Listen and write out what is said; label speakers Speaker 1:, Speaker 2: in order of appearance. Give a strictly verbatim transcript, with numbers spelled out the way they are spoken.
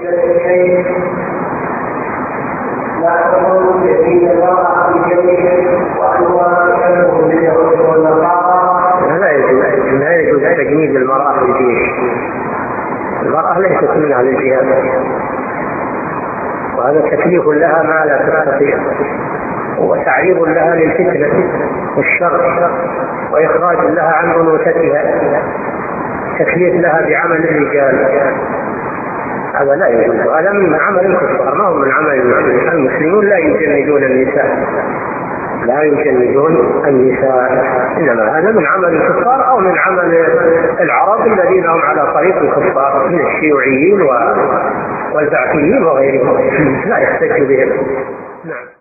Speaker 1: لا تقول يزيد المرأة في جوله وأنها تكلم باليهود والنصارى.
Speaker 2: لا يجوز لا يجوز تجنيد المرأة في الجيش. المرأة ليست من أهل الجهاد، وهذا تكليف لها ما لا تستطيع، وتعريض لها للفتنة والشر، وإخراج لها عن أنوثتها، تكليف لها بعمل الرجال. هذا لا يجوز، هذا من عمل الكفار ما هو من عمل المسلمين. المسلمون لا يجندون النساء، لا يجندون النساء، إنما هذا من عمل الكفار أو من عمل العرب الذين هم على طريق الكفار من الشيوعيين والبعثيين وغيرهم، لا يحتج بهم. نعم.